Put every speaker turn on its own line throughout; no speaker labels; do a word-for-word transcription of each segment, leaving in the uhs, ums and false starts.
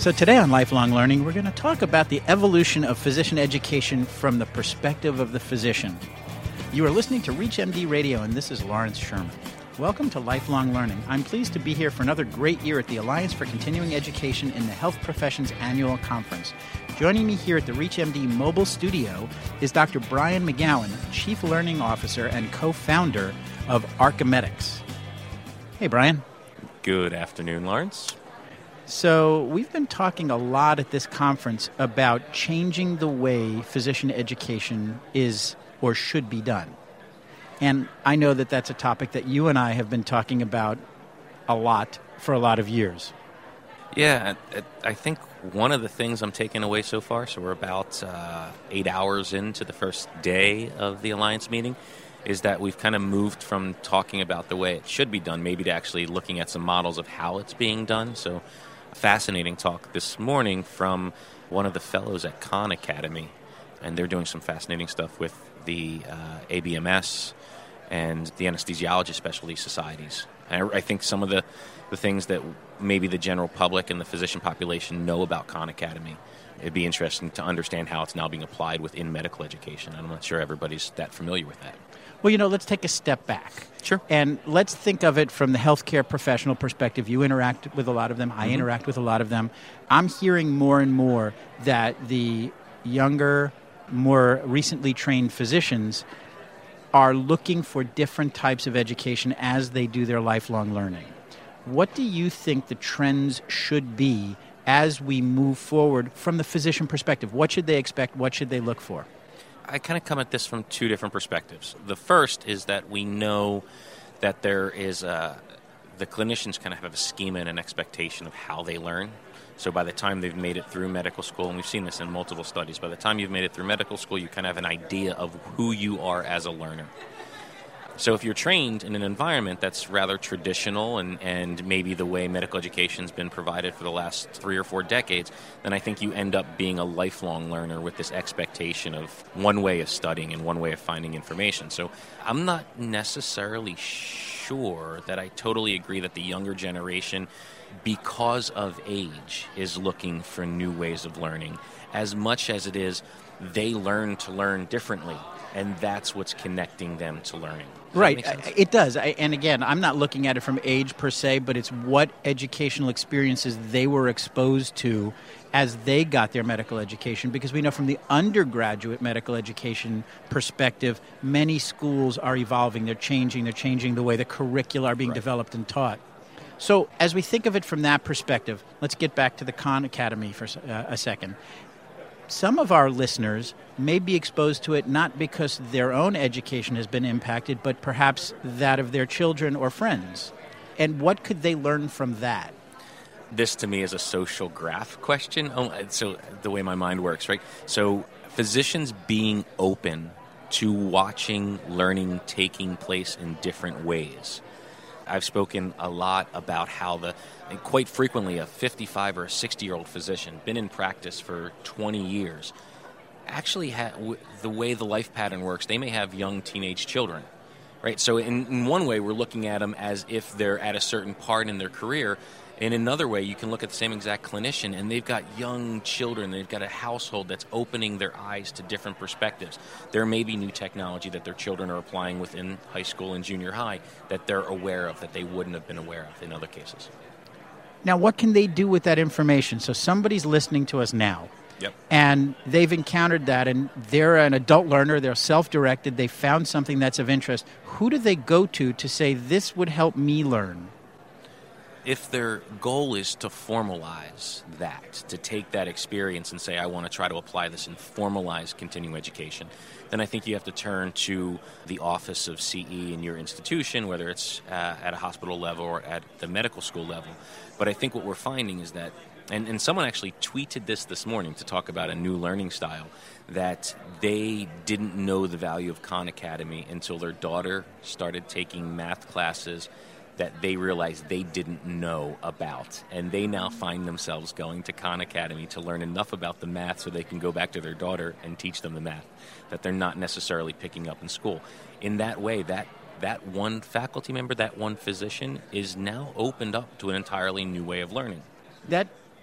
So today on Lifelong Learning, we're going to talk about the evolution of physician education from the perspective of the physician. You are listening to ReachMD Radio, and this is Lawrence Sherman. Welcome to Lifelong Learning. I'm pleased to be here for another great year at the Alliance for Continuing Education in the Health Professions Annual Conference. Joining me here at the ReachMD mobile studio is Doctor Brian McGowan, Chief Learning Officer and co-founder of Archimedics. Hey, Brian.
Good afternoon, Lawrence.
So we've been talking a lot at this conference about changing the way physician education is or should be done. And I know that that's a topic that you and I have been talking about a lot for a lot of years.
Yeah, I think one of the things I'm taking away so far, so we're about uh, eight hours into the first day of the Alliance meeting, is that we've kind of moved from talking about the way it should be done, maybe to actually looking at some models of how it's being done. So a fascinating talk this morning from one of the fellows at Khan Academy, and they're doing some fascinating stuff with the uh, A B M S and the anesthesiology specialty societies. And I, I think some of the, the things that maybe the general public and the physician population know about Khan Academy, it'd be interesting to understand how it's now being applied within medical education. I'm not sure everybody's that familiar with that.
Well, you know, let's take a step back.
Sure.
And let's think of it from the healthcare professional perspective. You interact with a lot of them. I mm-hmm. interact with a lot of them. I'm hearing more and more that the younger, more recently trained physicians are looking for different types of education as they do their lifelong learning. What do you think the trends should be as we move forward from the physician perspective? What should they expect? What should they look for?
I kind of come at this from two different perspectives. The first is that we know that there is a, the clinicians kind of have a schema and an expectation of how they learn. So by the time they've made it through medical school, and we've seen this in multiple studies, by the time you've made it through medical school, you kind of have an idea of who you are as a learner. So if you're trained in an environment that's rather traditional and, and maybe the way medical education's been provided for the last three or four decades, then I think you end up being a lifelong learner with this expectation of one way of studying and one way of finding information. So I'm not necessarily sure that I totally agree that the younger generation, because of age, is looking for new ways of learning, as much as it is they learn to learn differently, and that's what's connecting them to learning. Does
right. It does. I, and again, I'm not looking at it from age per se, but it's what educational experiences they were exposed to as they got their medical education, because we know from the undergraduate medical education perspective, many schools are evolving, they're changing, they're changing the way the curricula are being
right.
developed and taught. So as we think of it from that perspective, let's get back to the Khan Academy for uh, a second. Some of our listeners may be exposed to it not because their own education has been impacted, but perhaps that of their children or friends. And what could they learn from that?
This, to me, is a social graph question. Oh, so the way my mind works, right? So physicians being open to watching learning taking place in different ways. I've spoken a lot about how the, and quite frequently, a fifty-five or a sixty-year-old physician, been in practice for twenty years, actually ha- w- the way the life pattern works, they may have young teenage children, right? So in, in one way, we're looking at them as if they're at a certain part in their career. In another way, you can look at the same exact clinician, and they've got young children. They've got a household that's opening their eyes to different perspectives. There may be new technology that their children are applying within high school and junior high that they're aware of that they wouldn't have been aware of in other cases.
Now, what can they do with that information? So somebody's listening to us now,
yep.
and they've encountered that, and they're an adult learner, they're self-directed, they found something that's of interest. Who do they go to to say, this would help me learn?
If their goal is to formalize that, to take that experience and say, I want to try to apply this and formalize continuing education, then I think you have to turn to the office of C E in your institution, whether it's uh, at a hospital level or at the medical school level. But I think what we're finding is that, and, and someone actually tweeted this this morning to talk about a new learning style, that they didn't know the value of Khan Academy until their daughter started taking math classes that they realized they didn't know about. And they now find themselves going to Khan Academy to learn enough about the math so they can go back to their daughter and teach them the math that they're not necessarily picking up in school. In that way, that that one faculty member, that one physician, is now opened up to an entirely new way of learning.
That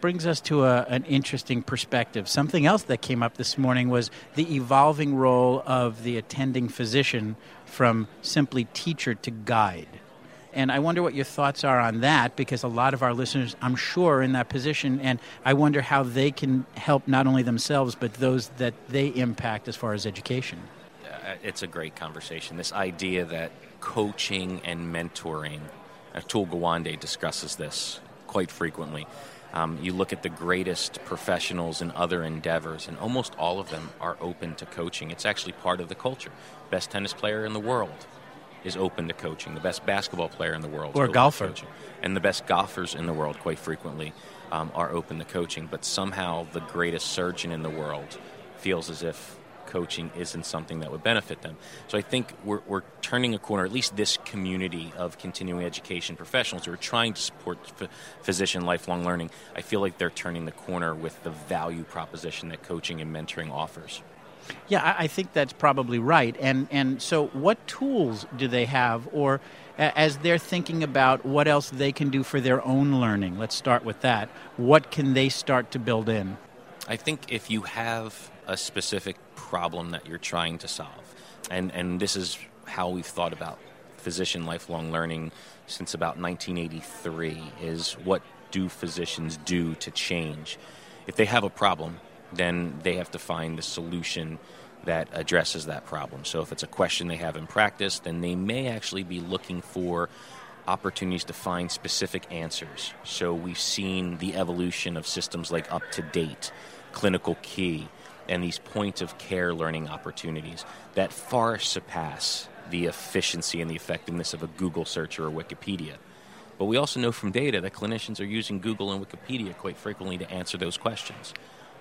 brings us to a, an interesting perspective. Something else that came up this morning was the evolving role of the attending physician from simply teacher to guide. And I wonder what your thoughts are on that, because a lot of our listeners, I'm sure, are in that position, and I wonder how they can help not only themselves, but those that they impact as far as education.
Uh, it's a great conversation. This idea that coaching and mentoring, Atul Gawande discusses this quite frequently. Um, you look at the greatest professionals in other endeavors, and almost all of them are open to coaching. It's actually part of the culture. Best tennis player in the world is open to coaching. The best basketball player in the world
or
is open
golfer.
to coaching. And the best golfers in the world, quite frequently, um, are open to coaching. But somehow the greatest surgeon in the world feels as if coaching isn't something that would benefit them. So I think we're, we're turning a corner, at least this community of continuing education professionals who are trying to support f- physician lifelong learning. I feel like they're turning the corner with the value proposition that coaching and mentoring offers.
Yeah, I, I think that's probably right. And and so what tools do they have, or a, as they're thinking about what else they can do for their own learning, let's start with that, what can they start to build in?
I think if you have a specific problem that you're trying to solve, and, and this is how we've thought about physician lifelong learning since about nineteen eighty-three, is what do physicians do to change? If they have a problem, then they have to find the solution that addresses that problem. So if it's a question they have in practice, then they may actually be looking for opportunities to find specific answers. So we've seen the evolution of systems like UpToDate, Clinical Key, and these point-of-care learning opportunities that far surpass the efficiency and the effectiveness of a Google search or a Wikipedia. But we also know from data that clinicians are using Google and Wikipedia quite frequently to answer those questions.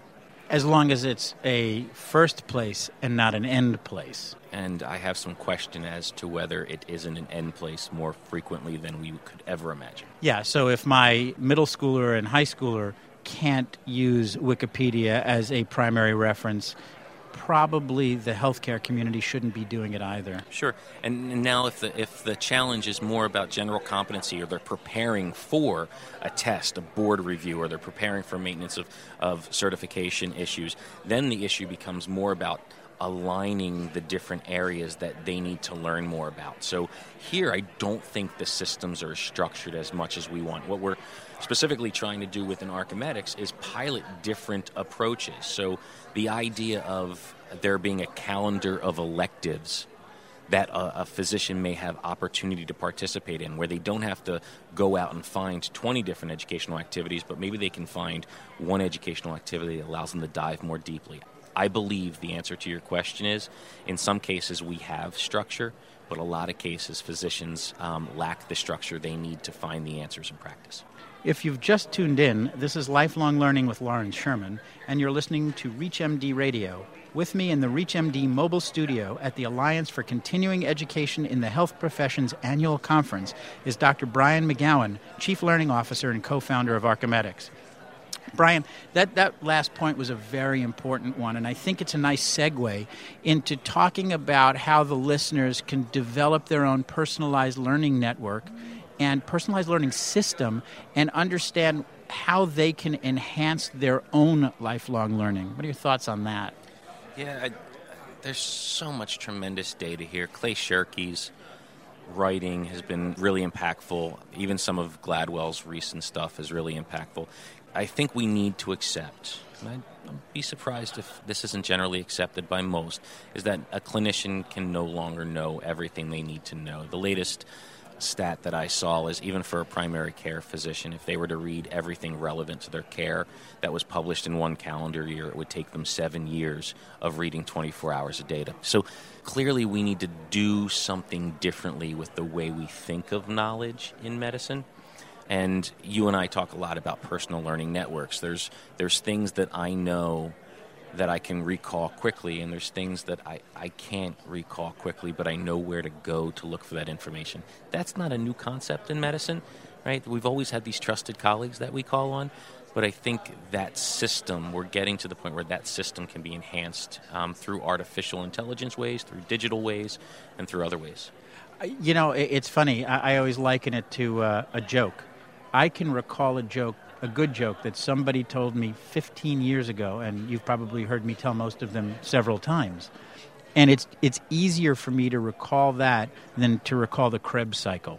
As long as it's a first place and not an end place.
And I have some question as to whether it isn't an end place more frequently than we could ever imagine.
Yeah, so if my middle schooler and high schooler can't use Wikipedia as a primary reference, probably the healthcare community shouldn't be doing it either.
Sure. And now if the if the challenge is more about general competency, or they're preparing for a test, a board review, or they're preparing for maintenance of, of certification issues, then the issue becomes more about aligning the different areas that they need to learn more about. So here I don't think the systems are structured as much as we want. What we're specifically trying to do within Archimedics is pilot different approaches. So the idea of there being a calendar of electives that a, a physician may have opportunity to participate in, where they don't have to go out and find twenty different educational activities, but maybe they can find one educational activity that allows them to dive more deeply. I believe the answer to your question is, in some cases we have structure, but a lot of cases physicians um, lack the structure they need to find the answers in practice.
If you've just tuned in, this is Lifelong Learning with Lawrence Sherman, and you're listening to ReachMD Radio. With me in the ReachMD mobile studio at the Alliance for Continuing Education in the Health Professions Annual Conference is Doctor Brian McGowan, Chief Learning Officer and co-founder of Archimedics. Brian, that, that last point was a very important one, and I think it's a nice segue into talking about how the listeners can develop their own personalized learning network and personalized learning system and understand how they can enhance their own lifelong learning. What are your thoughts on that?
Yeah, I, there's so much tremendous data here. Clay Shirky's writing has been really impactful. Even some of Gladwell's recent stuff is really impactful. I think we need to accept, and I'd be surprised if this isn't generally accepted by most, is that a clinician can no longer know everything they need to know. The latest stat that I saw is even for a primary care physician, if they were to read everything relevant to their care that was published in one calendar year, it would take them seven years of reading twenty-four hours of data. So clearly we need to do something differently with the way we think of knowledge in medicine. And you and I talk a lot about personal learning networks. There's there's things that I know that I can recall quickly, and there's things that I, I can't recall quickly, but I know where to go to look for that information. That's not a new concept in medicine, right? We've always had these trusted colleagues that we call on, but I think that system, we're getting to the point where that system can be enhanced um, through artificial intelligence ways, through digital ways, and through other ways.
You know, it's funny. I, I always liken it to uh, a joke. I can recall a joke a good joke that somebody told me fifteen years ago, and you've probably heard me tell most of them several times. And it's it's easier for me to recall that than to recall the Krebs cycle.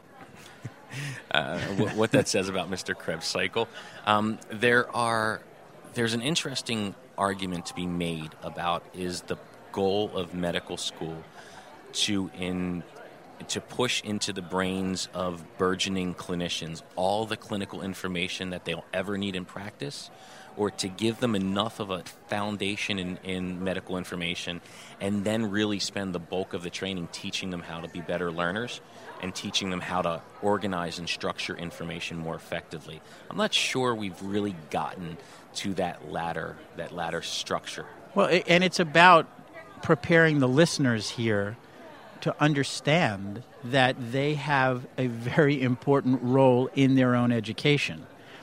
uh, what, what that says about Mister Krebs cycle. Um, there are there's an interesting argument to be made about, is the goal of medical school to in to push into the brains of burgeoning clinicians all the clinical information that they'll ever need in practice, or to give them enough of a foundation in, in medical information and then really spend the bulk of the training teaching them how to be better learners and teaching them how to organize and structure information more effectively. I'm not sure we've really gotten to that latter, that latter structure.
Well, and it's about preparing the listeners here to understand that they have a very important role in their own education.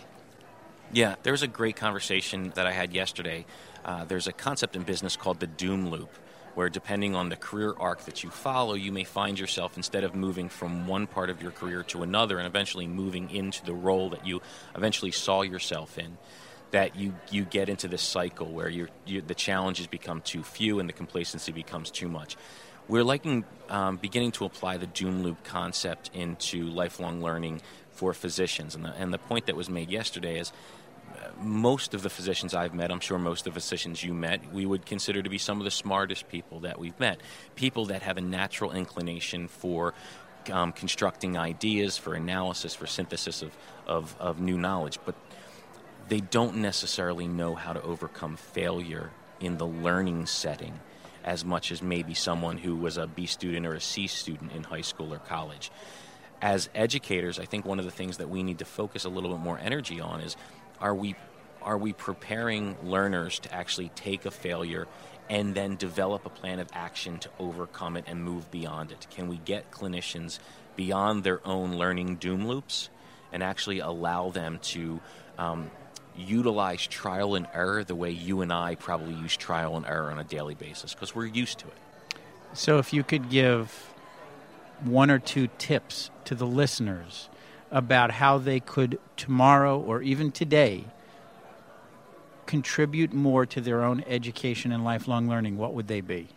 Yeah, there was a great conversation that I had yesterday. Uh, there's a concept in business called the doom loop, where depending on the career arc that you follow, you may find yourself, instead of moving from one part of your career to another and eventually moving into the role that you eventually saw yourself in, that you, you get into this cycle where you're, you, the challenges become too few and the complacency becomes too much. We're liking, um, beginning to apply the doom loop concept into lifelong learning for physicians. And the, and the point that was made yesterday is uh, most of the physicians I've met, I'm sure most of the physicians you met, we would consider to be some of the smartest people that we've met. People that have a natural inclination for um, constructing ideas, for analysis, for synthesis of, of, of new knowledge. But they don't necessarily know how to overcome failure in the learning setting as much as maybe someone who was a B student or a C student in high school or college. As educators, I think one of the things that we need to focus a little bit more energy on is, are we are we preparing learners to actually take a failure and then develop a plan of action to overcome it and move beyond it? Can we get clinicians beyond their own learning doom loops and actually allow them to um, utilize trial and error the way you and I probably use trial and error on a daily basis, because we're used to it?
So if you could give one or two tips to the listeners about how they could tomorrow or even today contribute more to their own education and lifelong learning, what would they be?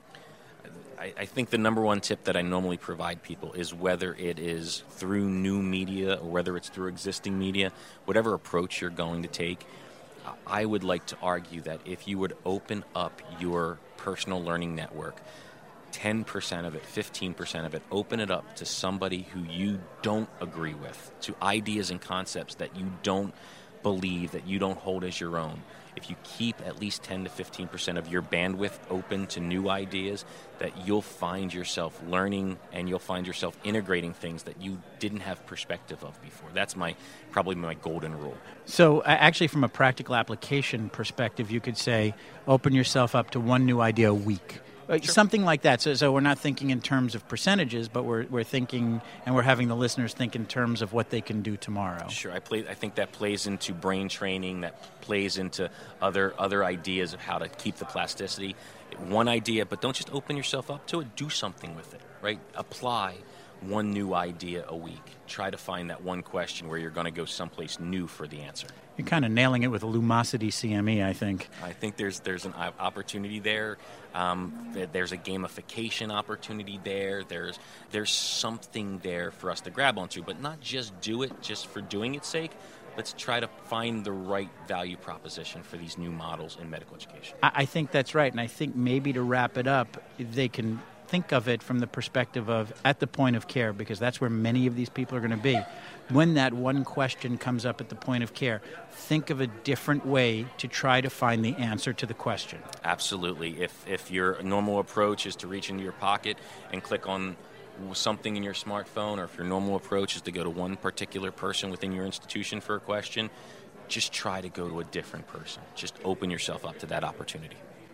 I, I think the number one tip that I normally provide people is, whether it is through new media or whether it's through existing media, whatever approach you're going to take, I would like to argue that if you would open up your personal learning network, ten percent of it, fifteen percent of it, open it up to somebody who you don't agree with, to ideas and concepts that you don't believe, that you don't hold as your own. If you keep at least ten to fifteen percent of your bandwidth open to new ideas, that you'll find yourself learning and you'll find yourself integrating things that you didn't have perspective of before. That's my probably my golden rule.
So uh, actually, from a practical application perspective, you could say open yourself up to one new idea a week. Sure. Something like that. So, so we're not thinking in terms of percentages, but we're we're thinking, and we're having the listeners think in terms of what they can do tomorrow.
Sure, I play. I think that plays into brain training. That plays into other other ideas of how to keep the plasticity. One idea, but don't just open yourself up to it. Do something with it. Right? Apply one new idea a week. Try to find that one question where you're going to go someplace new for the answer.
You're kind of nailing it with a Lumosity C M E, I think.
I think there's there's an opportunity there. Um, there's a gamification opportunity there. There's there's something there for us to grab onto, but not just do it just for doing its sake. Let's try to find the right value proposition for these new models in medical education.
I, I think that's right, and I think maybe to wrap it up, they can think of it from the perspective of at the point of care, because that's where many of these people are going to be. When that one question comes up at the point of care, think of a different way to try to find the answer to the question.
Absolutely. If if your normal approach is to reach into your pocket and click on something in your smartphone, or if your normal approach is to go to one particular person within your institution for a question, just try to go to a different person. Just open yourself up to that opportunity.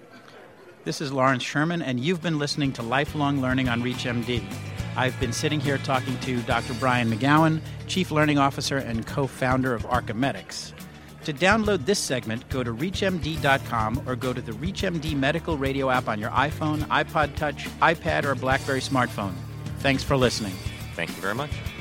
This is Lawrence Sherman, and you've been listening to Lifelong Learning on ReachMD. I've been sitting here talking to Doctor Brian McGowan, Chief Learning Officer and co-founder of Archimedics. To download this segment, go to reach M D dot com or go to the ReachMD Medical Radio app on your iPhone, iPod Touch, iPad, or BlackBerry smartphone. Thanks for listening.
Thank you very much.